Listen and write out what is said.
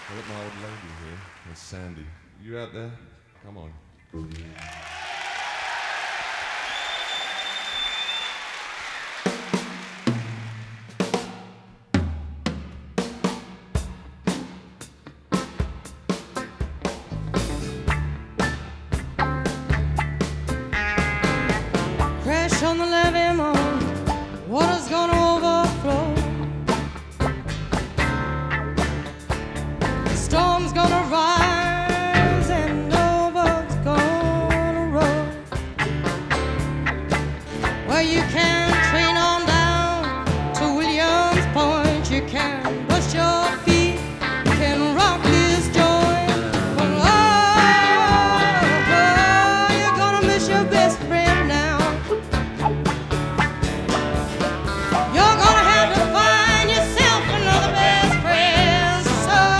I got my old lady here. It's Sandy. You out there? Come on. Crash on the levee, moan, water's gonna overflow. The storm's gonna